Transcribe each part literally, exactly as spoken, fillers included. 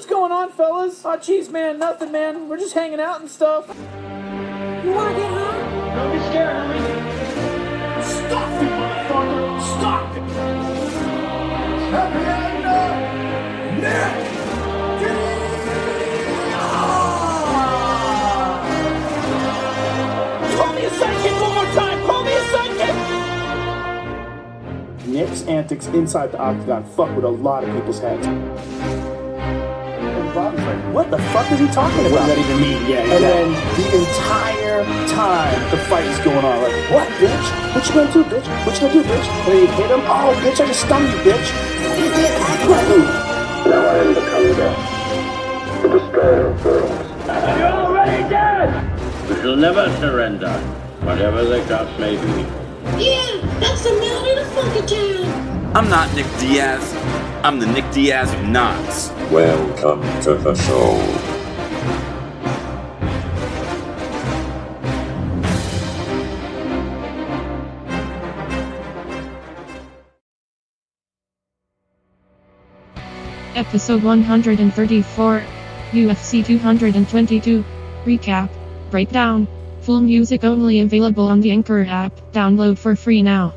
What's going on, fellas? Oh, jeez, man, nothing, man. We're just hanging out and stuff. You wanna get hurt? Don't be scared, homie. Stop it, motherfucker! Stop it! Happy end, Nick! Call me a sidekick one more time! Call me a sidekick! Nick's antics inside the octagon fuck with a lot of people's heads. And Bobby's like, what the fuck is he talking about? What does that even mean? Yeah, exactly. And then the entire time the fight is going on, like, what, bitch? What you gonna do, bitch? What you gonna do, bitch? And then you hit him. Oh, bitch, I just stunned you, bitch. Now I am the Kanga, the destroyer of worlds. You're already dead! We shall never surrender, whatever the cost may be. Yeah, that's the man in the funky town. I'm not Nick Diaz. I'm the Nick Diaz of Knots. Welcome to the show. Episode one hundred thirty-four, U F C two hundred twenty-two, Recap, Breakdown, full music only available on the Anchor app, download for free now.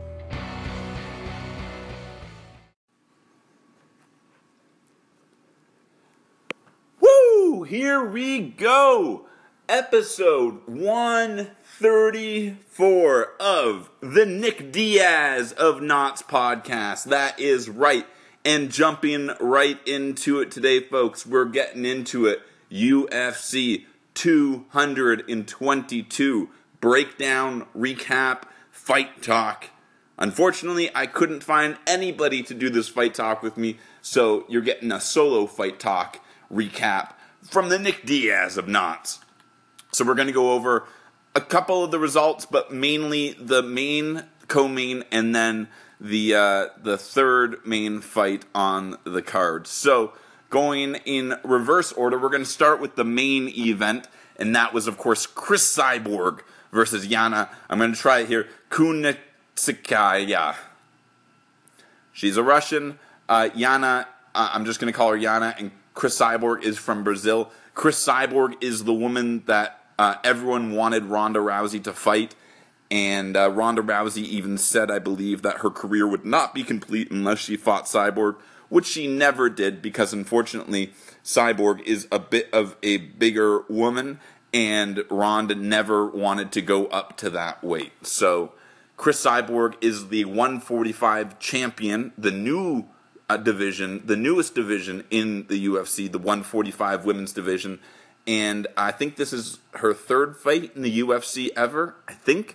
Woo! Here we go! Episode one thirty-four of the Nick Diaz of Knots podcast. That is right. And jumping right into it today, folks, we're getting into it. U F C two hundred twenty-two. Breakdown, recap, fight talk. Unfortunately, I couldn't find anybody to do this fight talk with me, so you're getting a solo fight talk recap from the Nick Diaz of Knots. So we're going to go over a couple of the results, but mainly the main, co-main, and then the uh, the third main fight on the card. So going in reverse order, we're going to start with the main event, and that was, of course, Cris Cyborg versus Yana. I'm going to try it here. Kunitskaya. She's a Russian. Uh, Yana, uh, I'm just going to call her Yana, and Cris Cyborg is from Brazil. Cris Cyborg is the woman that uh, everyone wanted Ronda Rousey to fight. And uh, Ronda Rousey even said, I believe, that her career would not be complete unless she fought Cyborg, which she never did because, unfortunately, Cyborg is a bit of a bigger woman, and Ronda never wanted to go up to that weight. So, Cris Cyborg is the one forty-five champion, the new uh, division, the newest division in the U F C, the one forty-five women's division. And I think this is her third fight in the U F C ever, I think.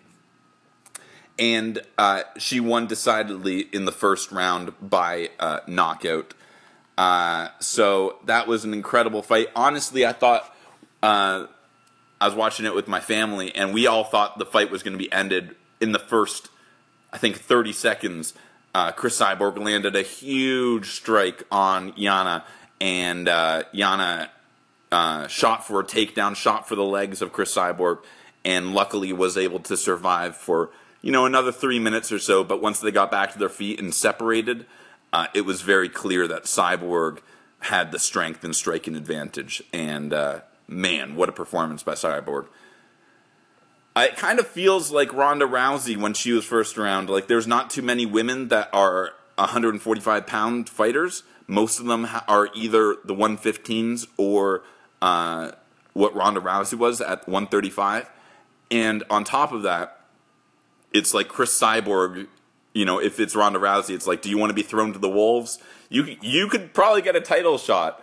And uh, she won decidedly in the first round by uh, knockout. Uh, so that was an incredible fight. Honestly, I thought, uh, I was watching it with my family, and we all thought the fight was going to be ended in the first, I think, thirty seconds. Uh, Cris Cyborg landed a huge strike on Yana, and uh, Yana uh, shot for a takedown, shot for the legs of Cris Cyborg, and luckily was able to survive for, you know, another three minutes or so. But once they got back to their feet and separated, uh, it was very clear that Cyborg had the strength and striking advantage. And, uh, man, what a performance by Cyborg. Uh, it kind of feels like Ronda Rousey when she was first around. Like, there's not too many women that are one forty-five pound fighters. Most of them ha- are either the one fifteens or uh, what Ronda Rousey was at one thirty-five. And on top of that, it's like Cris Cyborg, you know, if it's Ronda Rousey, it's like, do you want to be thrown to the wolves? You you could probably get a title shot.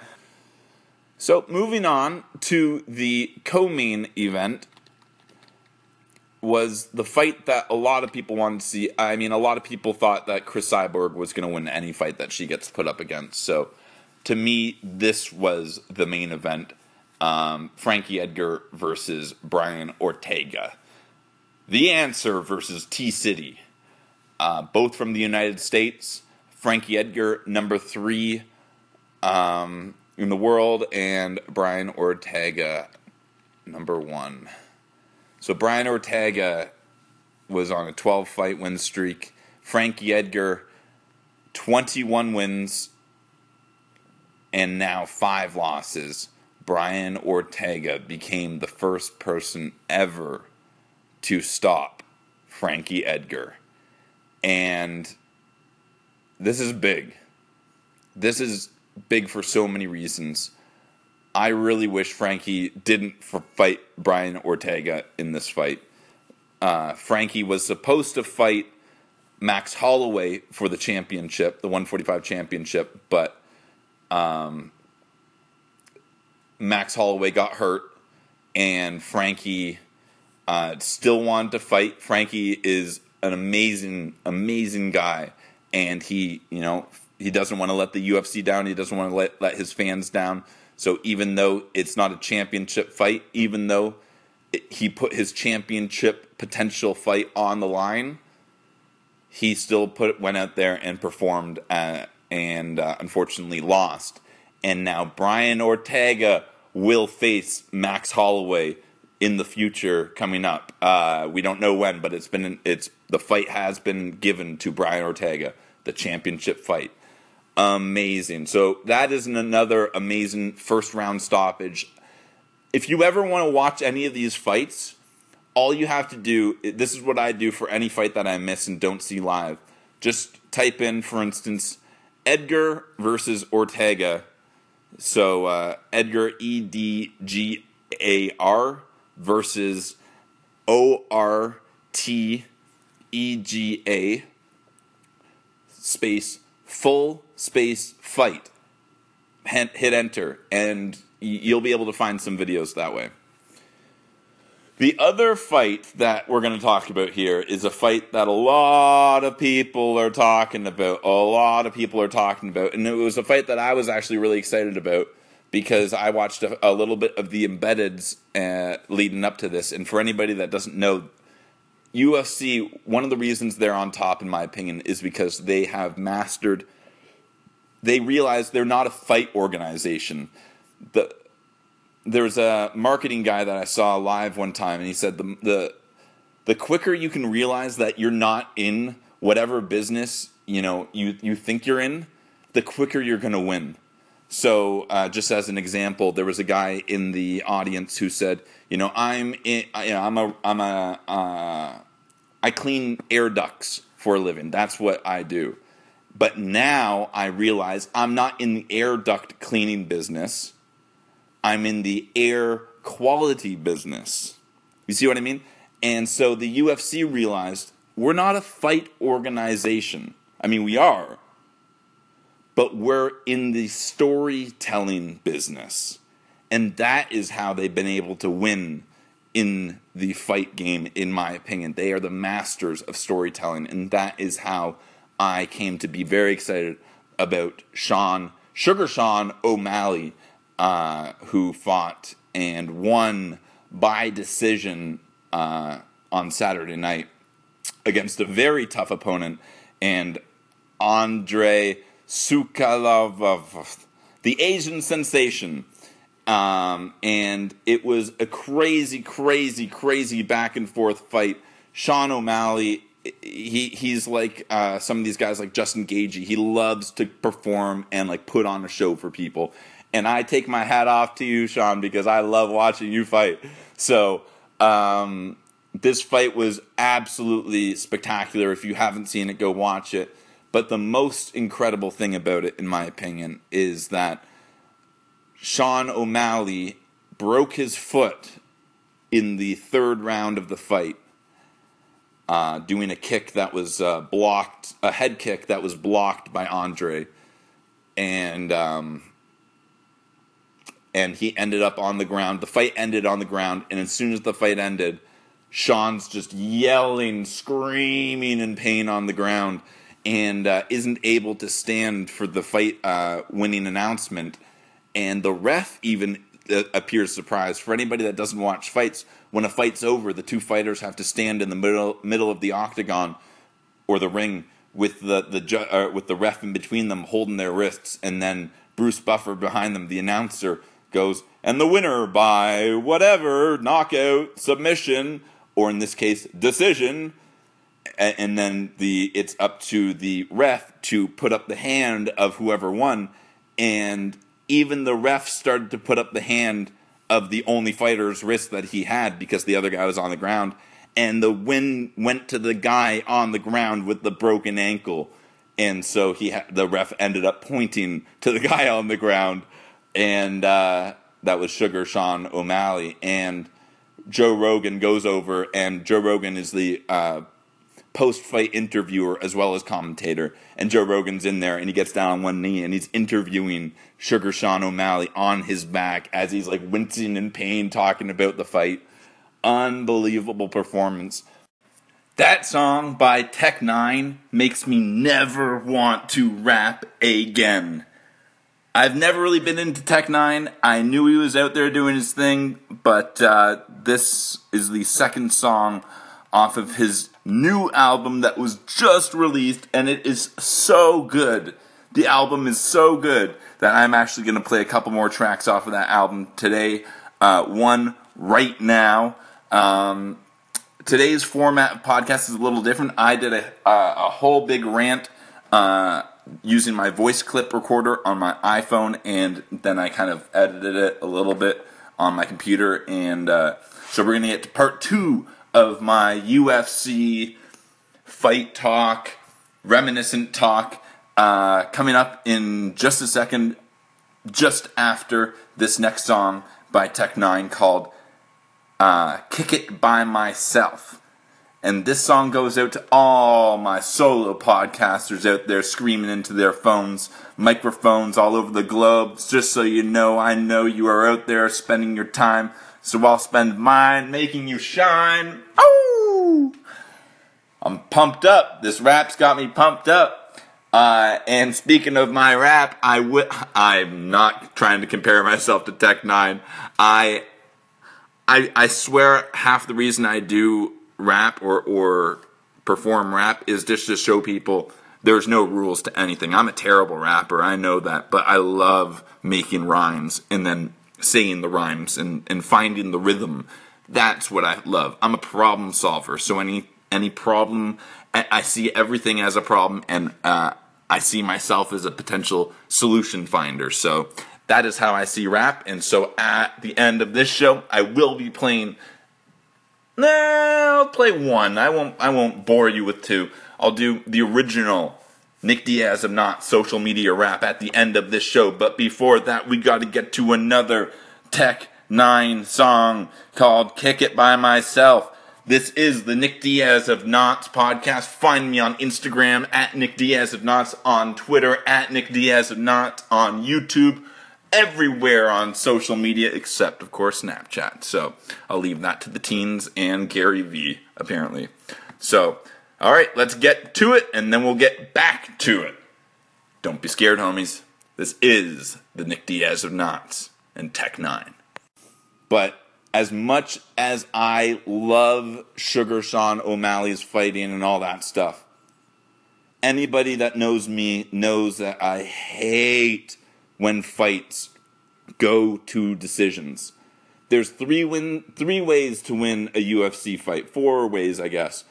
So moving on to the co-main event was the fight that a lot of people wanted to see. I mean, a lot of people thought that Cris Cyborg was going to win any fight that she gets put up against. So to me, this was the main event. Um, Frankie Edgar versus Brian Ortega. The Answer versus T-City, uh, both from the United States. Frankie Edgar, number three um, in the world, and Brian Ortega, number one. So Brian Ortega was on a twelve-fight win streak. Frankie Edgar, twenty-one wins and now five losses, Brian Ortega became the first person ever to stop Frankie Edgar. And this is big. This is big for so many reasons. I really wish Frankie didn't fight Brian Ortega in this fight. Uh, Frankie was supposed to fight Max Holloway for the championship, the one forty-five championship, but um, Max Holloway got hurt, and Frankie uh, still wanted to fight. Frankie is an amazing, amazing guy, and he, you know, he doesn't want to let the U F C down. He doesn't want to let, let his fans down. So even though it's not a championship fight, even though it, he put his championship potential fight on the line, he still put went out there and performed uh, and uh, unfortunately lost. And now Brian Ortega will face Max Holloway in the future coming up. Uh, we don't know when, but it's been it's the fight has been given to Brian Ortega, the championship fight. Amazing. So that is another amazing first round stoppage. If you ever want to watch any of these fights, all you have to do, this is what I do for any fight that I miss and don't see live. Just type in, for instance, Edgar versus Ortega. So uh, Edgar, E D G A R versus O R T E G A space full space fight. Hit enter, and you'll be able to find some videos that way. The other fight that we're going to talk about here is a fight that a lot of people are talking about. A lot of people are talking about. And it was a fight that I was actually really excited about because I watched a, a little bit of the embeddeds uh, leading up to this. And for anybody that doesn't know, U F C, one of the reasons they're on top, in my opinion, is because they have mastered, they realize they're not a fight organization. The There's a marketing guy that I saw live one time, and he said the the the quicker you can realize that you're not in whatever business you know you, you think you're in, the quicker you're going to win. So, uh, just as an example, there was a guy in the audience who said, "You know, I'm in, you know, I'm a I'm a uh, I clean air ducts for a living. That's what I do. But now I realize I'm not in the air duct cleaning business. I'm in the air quality business." You see what I mean? And so the U F C realized we're not a fight organization. I mean, we are. But we're in the storytelling business. And that is how they've been able to win in the fight game, in my opinion. They are the masters of storytelling. And that is how I came to be very excited about Sean, Sugar Sean O'Malley, Uh, who fought and won by decision uh, on Saturday night against a very tough opponent, and Andre Soukhalov, the Asian sensation. Um, and it was a crazy, crazy, crazy back and forth fight. Sean O'Malley, he he's like uh, some of these guys like Justin Gaethje. He loves to perform and like put on a show for people. And I take my hat off to you, Sean, because I love watching you fight. So um, this fight was absolutely spectacular. If you haven't seen it, go watch it. But the most incredible thing about it, in my opinion, is that Sean O'Malley broke his foot in the third round of the fight, uh, doing a kick that was uh, blocked, a head kick that was blocked by Andre. And... Um, And he ended up on the ground. The fight ended on the ground. And as soon as the fight ended, Sean's just yelling, screaming in pain on the ground. And uh, isn't able to stand for the fight uh, winning announcement. And the ref even uh, appears surprised. For anybody that doesn't watch fights, when a fight's over, the two fighters have to stand in the middle middle of the octagon or the ring with the, the, ju- uh, with the ref in between them holding their wrists. And then Bruce Buffer behind them, the announcer, goes, and the winner by whatever, knockout, submission, or in this case, decision, and, and then the it's up to the ref to put up the hand of whoever won, and even the ref started to put up the hand of the only fighter's wrist that he had because the other guy was on the ground. And the win went to the guy on the ground with the broken ankle. And so he ha- the ref ended up pointing to the guy on the ground. And uh, that was Sugar Sean O'Malley. And Joe Rogan goes over, and Joe Rogan is the uh, post-fight interviewer as well as commentator. And Joe Rogan's in there, and he gets down on one knee, and he's interviewing Sugar Sean O'Malley on his back as he's like wincing in pain, talking about the fight. Unbelievable performance. That song by Tech Nine makes me never want to rap again. I've never really been into Tech Nine. I knew he was out there doing his thing, but uh, this is the second song off of his new album that was just released, and it is so good. The album is so good that I'm actually going to play a couple more tracks off of that album today. Uh, one right now. Um, today's format of podcast is a little different. I did a, uh, a whole big rant uh, using my voice clip recorder on my iPhone, and then I kind of edited it a little bit on my computer. And uh, so we're going to get to part two of my U F C fight talk, reminiscent talk, uh, coming up in just a second, just after this next song by Tech Nine called uh, Kick It By Myself. And this song goes out to all my solo podcasters out there screaming into their phones, microphones all over the globe. Just so you know, I know you are out there spending your time, so I'll spend mine making you shine. Oh! I'm pumped up. This rap's got me pumped up. Uh, and speaking of my rap, I w- I'm not trying to compare myself to Tech Nine. I, I, I swear half the reason I do rap or, or perform rap is just to show people there's no rules to anything. I'm a terrible rapper, I know that, but I love making rhymes and then saying the rhymes and, and finding the rhythm. That's what I love. I'm a problem solver, so any any problem, I, I see everything as a problem, and uh, I see myself as a potential solution finder. So that is how I see rap, and so at the end of this show, I will be playing. Nah, I'll play one. I won't. I won't bore you with two. I'll do the original Nick Diaz of Not social media rap at the end of this show. But before that, we got to get to another Tech Nine song called "Kick It By Myself." This is the Nick Diaz of Knots podcast. Find me on Instagram at Nick Diaz of Knots, on Twitter at Nick Diaz of Knots, on YouTube, everywhere on social media except, of course, Snapchat. So I'll leave that to the teens and Gary V, apparently. So, all right, let's get to it, and then we'll get back to it. Don't be scared, homies. This is the Nick Diaz of Knots and Tech Nine. But as much as I love Sugar Sean O'Malley's fighting and all that stuff, anybody that knows me knows that I hate when fights go to decisions. There's three win, three ways to win a U F C fight. Four ways, I guess.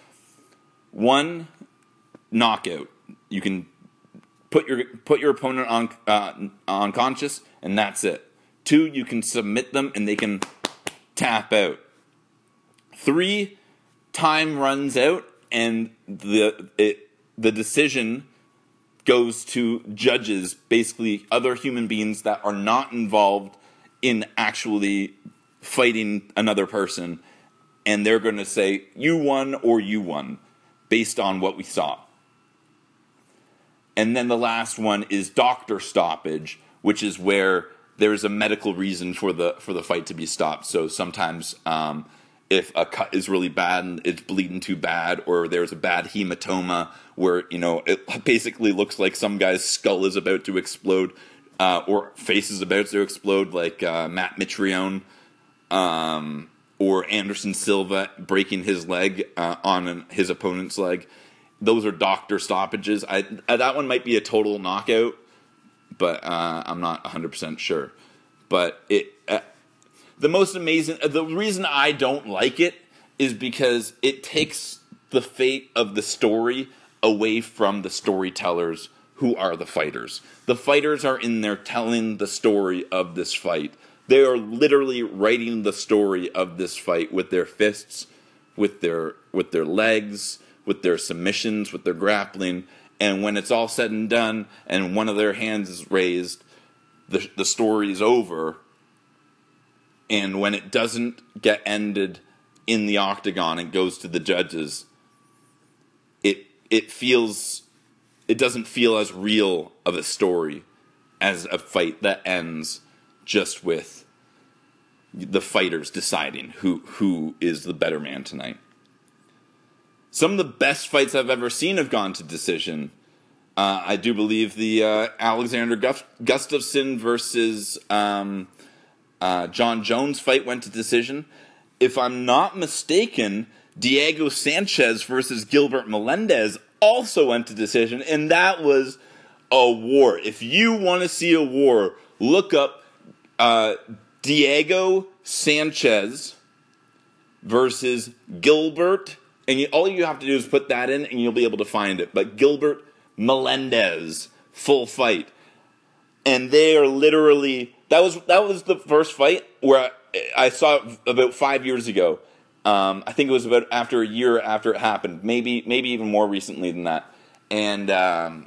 One, knockout. You can put your put your opponent on uh, unconscious, and that's it. Two, you can submit them, and they can tap out. Three, time runs out, and the it, the decision goes to judges, basically other human beings that are not involved in actually fighting another person, and they're going to say, you won or you won, based on what we saw. And then the last one is doctor stoppage, which is where there's a medical reason for the for the fight to be stopped. So sometimes um, if a cut is really bad and it's bleeding too bad, or there's a bad hematoma where, you know, it basically looks like some guy's skull is about to explode, uh, or face is about to explode, like uh, Matt Mitrione, um, or Anderson Silva breaking his leg uh, on an, his opponent's leg. Those are doctor stoppages. I, that one might be a total knockout, but uh, I'm not one hundred percent sure. But it, uh, the most amazing, the reason I don't like it is because it takes the fate of the story away from the storytellers who are the fighters. The fighters are in there telling the story of this fight. They are literally writing the story of this fight with their fists, with their with their legs, with their submissions, with their grappling. And when it's all said and done, and one of their hands is raised, the the story is over. And when it doesn't get ended in the octagon and goes to the judges, it it feels it doesn't feel as real of a story as a fight that ends just with the fighters deciding who who is the better man tonight. Some of the best fights I've ever seen have gone to decision. Uh, I do believe the uh, Alexander Gust- Gustafsson versus um, uh, John Jones fight went to decision. If I'm not mistaken, Diego Sanchez versus Gilbert Melendez also went to decision, and that was a war. If you want to see a war, look up uh, Diego Sanchez versus Gilbert, and you, all you have to do is put that in, and you'll be able to find it. But Gilbert Melendez, full fight, and they are literally that was that was the first fight where I, I saw it about five years ago. Um, I think it was about after a year after it happened, maybe maybe even more recently than that. And um,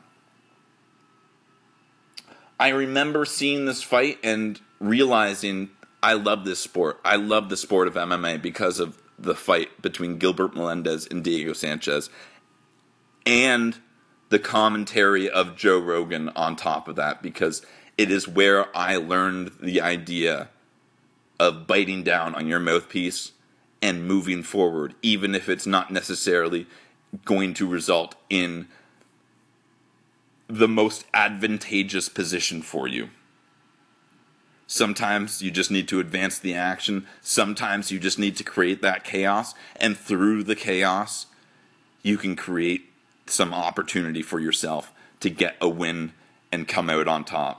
I remember seeing this fight and realizing I love this sport. I love the sport of M M A because of the fight between Gilbert Melendez and Diego Sanchez, and the commentary of Joe Rogan on top of that, because it is where I learned the idea of biting down on your mouthpiece and moving forward, even if it's not necessarily going to result in the most advantageous position for you. Sometimes you just need to advance the action. Sometimes you just need to create that chaos. And through the chaos, you can create some opportunity for yourself to get a win and come out on top.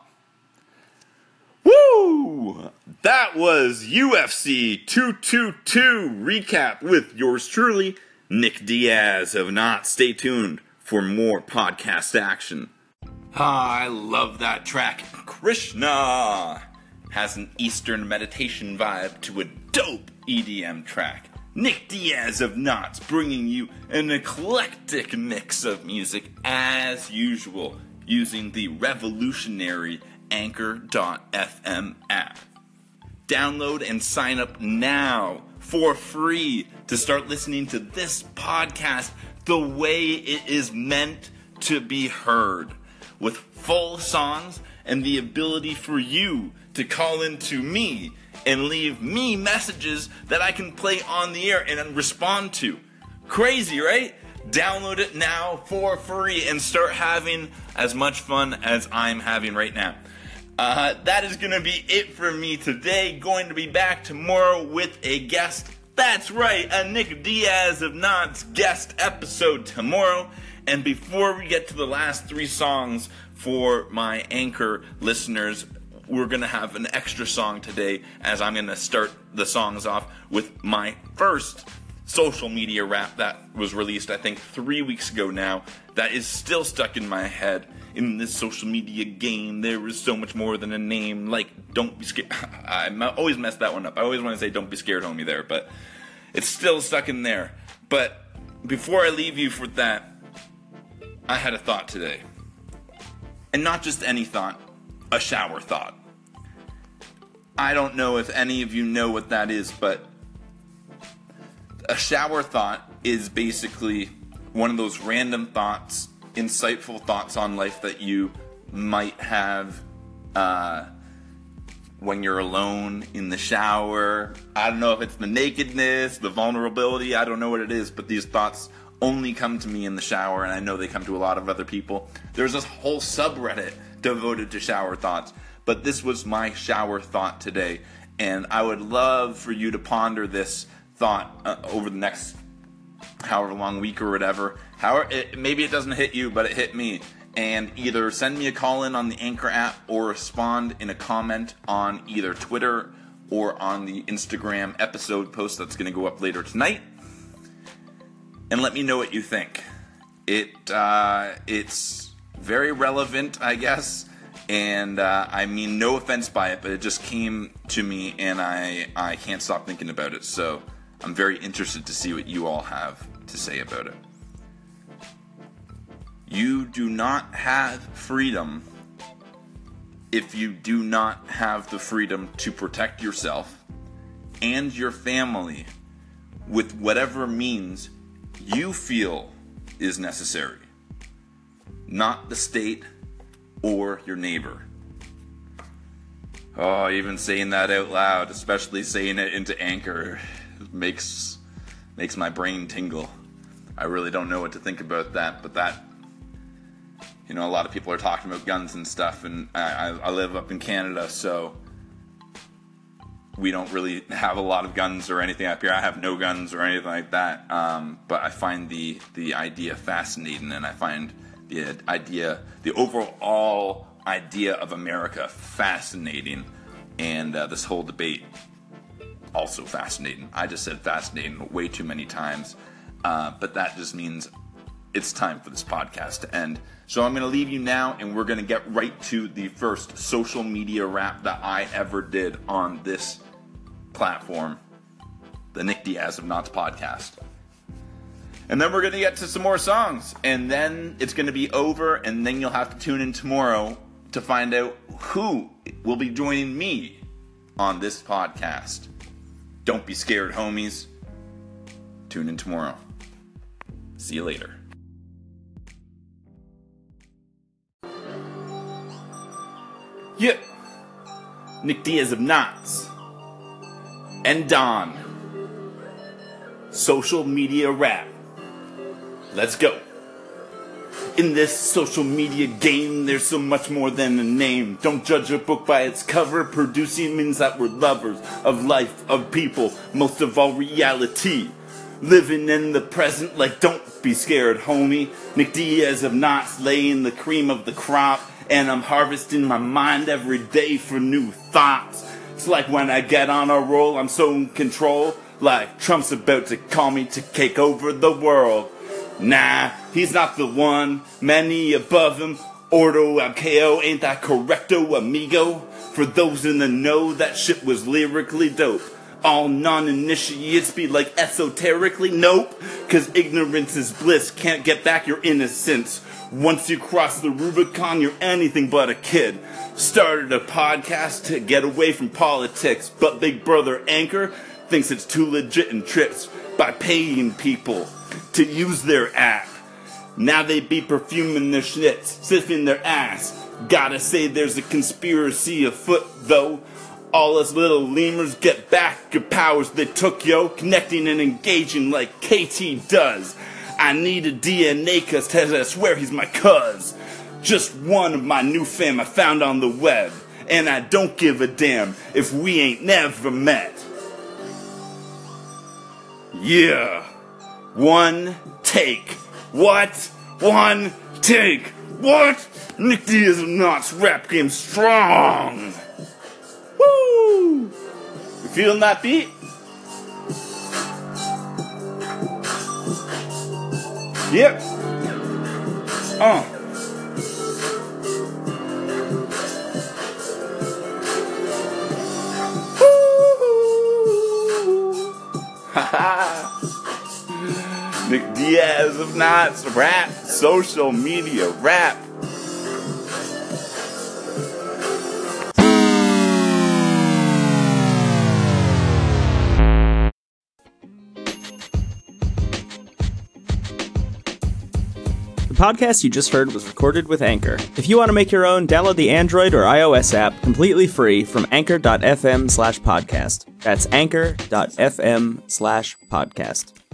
Woo! That was U F C two twenty-two recap with yours truly, Nick Diaz of Not. Stay tuned for more podcast action. Ah, I love that track. Krishna has an Eastern meditation vibe to a dope E D M track. Nick Diaz of Knots bringing you an eclectic mix of music as usual using the revolutionary Anchor dot f m app. Download and sign up now for free to start listening to this podcast the way it is meant to be heard, with full songs and the ability for you to call into me and leave me messages that I can play on the air and respond to. Crazy, right? Download it now for free and start having as much fun as I'm having right now. Uh, that is going to be it for me today. Going to be back tomorrow with a guest. That's right, a Nick Diaz of Knots guest episode tomorrow. And before we get to the last three songs for my Anchor listeners, we're going to have an extra song today, as I'm going to start the songs off with my first social media rap that was released, I think, three weeks ago now, that is still stuck in my head. In this social media game, there is so much more than a name, like, don't be scared. I always mess that one up. I always want to say, don't be scared, homie, there, but it's still stuck in there. But before I leave you for that, I had a thought today. And not just any thought, a shower thought. I don't know if any of you know what that is, but a shower thought is basically one of those random thoughts, insightful thoughts on life that you might have uh, when you're alone in the shower. I don't know if it's the nakedness, the vulnerability, I don't know what it is, but these thoughts only come to me in the shower, and I know they come to a lot of other people. There's this whole subreddit devoted to shower thoughts, but this was my shower thought today, and I would love for you to ponder this thought uh, over the next however long week or whatever. However, it, maybe it doesn't hit you, but it hit me. And either send me a call in on the Anchor app or respond in a comment on either Twitter or on the Instagram episode post that's going to go up later tonight. And let me know what you think. It uh, it's very relevant, I guess. And uh, I mean no offense by it, but it just came to me and I, I can't stop thinking about it. So I'm very interested to see what you all have to say about it. You do not have freedom if you do not have the freedom to protect yourself and your family with whatever means you feel is necessary, not the state or your neighbor. Oh, even saying that out loud, especially saying it into Anchor, makes makes my brain tingle. I really don't know what to think about that, but that, you know, a lot of people are talking about guns and stuff, and I, I live up in Canada, so we don't really have a lot of guns or anything up here. I have no guns or anything like that, um, but I find the, the idea fascinating, and I find the idea, the overall idea of America fascinating, and uh, this whole debate also fascinating. I just said fascinating way too many times, uh, but that just means it's time for this podcast to end. So I'm going to leave you now, and we're going to get right to the first social media rap that I ever did on this platform, the Nick Diaz of Knots podcast. And then we're going to get to some more songs, and then it's going to be over, and then you'll have to tune in tomorrow to find out who will be joining me on this podcast. Don't be scared, homies. Tune in tomorrow. See you later. Yeah. Nick Diaz of Knots. And Don. Social media rap. Let's go. In this social media game, there's so much more than a name. Don't judge a book by its cover. Producing means that we're lovers of life, of people, most of all reality. Living in the present like don't be scared, homie. Nick Diaz of Knots, laying the cream of the crop. And I'm harvesting my mind every day for new thoughts. It's like when I get on a roll, I'm so in control. Like Trump's about to call me to take over the world. Nah, he's not the one. Many above him. Ordo ab K-O, ain't that correcto, amigo? For those in the know, that shit was lyrically dope. All non-initiates be like esoterically nope. Cause ignorance is bliss, can't get back your innocence. Once you cross the Rubicon, you're anything but a kid. Started a podcast to get away from politics, but Big Brother Anchor thinks it's too legit and trips by paying people to use their app. Now they be perfuming their schnitz, sniffing their ass. Gotta say there's a conspiracy afoot though. All us little lemurs get back your powers they took, yo. Connecting and engaging like K T does. I need a D N A cuz I swear he's my cuz. Just one of my new fam I found on the web. And I don't give a damn if we ain't never met. Yeah. One take. What? One take. What? Nick Diaz of Knots rap game strong. Woo! You feeling that beat? Yep. Uh. Haha. Nick Diaz of Knots rap, social media rap. The podcast you just heard was recorded with Anchor. If you want to make your own, download the Android or iOS app completely free from anchor dot f m slash podcast. That's anchor dot f m slash podcast.